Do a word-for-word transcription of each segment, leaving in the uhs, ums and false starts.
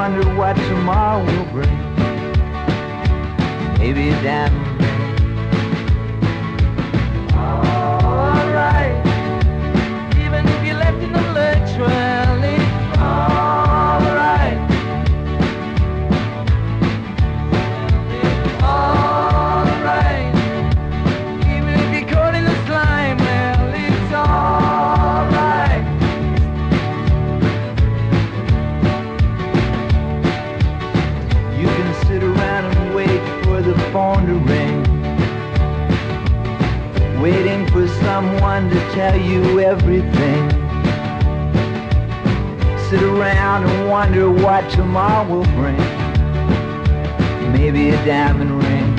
wonder what tomorrow will bring. Maybe a diamond ring. Alright, even if you're left in the lurch, well, it's alright. Well, it's alright. Even if you're caught in the slime, well, it's alright. You can sit around and wait for the phone to ring, waiting for someone to tell you everything. Sit around and wonder what tomorrow will bring. Maybe a diamond ring.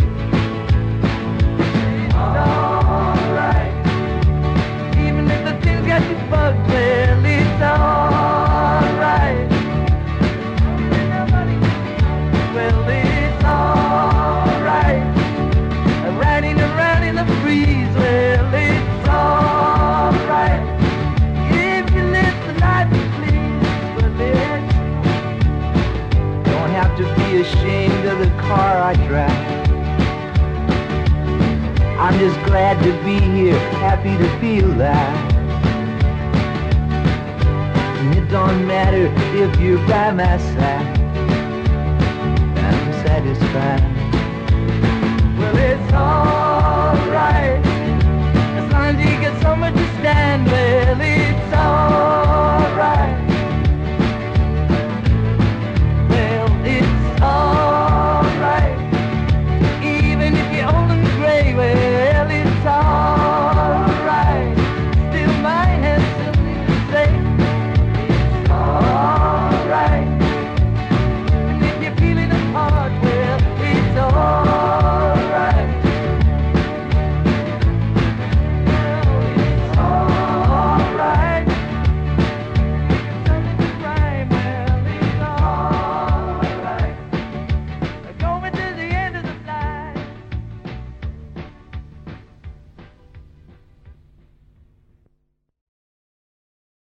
It's alright. Even if the things got you bugged, well, it's alright. Well, it's alright. Riding around in the breeze, well, it's alright. If you live the life you please, well, it's don't have to be ashamed of the car I drive. I'm just glad to be here, happy to be alive. And it don't matter if you're by my side, I'm satisfied. Well, it's alright, as long as you get somewhere to stand. Well, it's alright.